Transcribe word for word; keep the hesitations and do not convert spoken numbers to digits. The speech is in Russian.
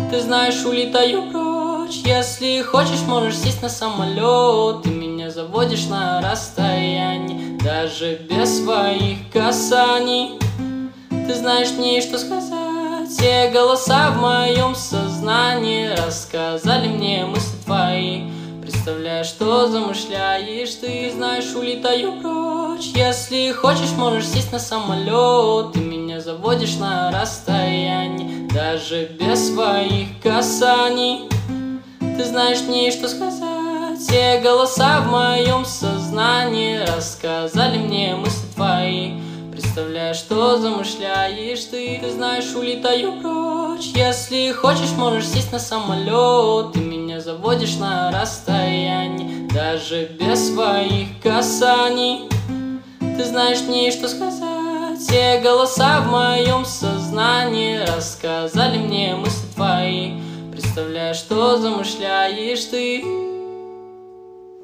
Ты знаешь, улетаю прочь. Если хочешь, можешь сесть на самолет. Ты меня заводишь на расстоянии, даже без своих касаний. Ты знаешь, мне что сказать. Все голоса в моем сознании рассказали мне мысли твои. Представляешь, что замышляешь. Ты знаешь, улетаю прочь. Если хочешь, можешь сесть на самолет. Ты меня заводишь на расстоянии, даже без своих касаний. Ты знаешь, мне что сказать. Все голоса в моем сознании рассказали мне мысли твои. Представляешь, что замышляешь ты. Ты знаешь, улетаю прочь. Если хочешь, можешь сесть на самолет. Ты меня заводишь на расстоянии, даже без своих касаний. Ты знаешь, мне что сказать. Все голоса в моем сознании рассказали мне мысли твои. Представляешь, что замышляешь ты.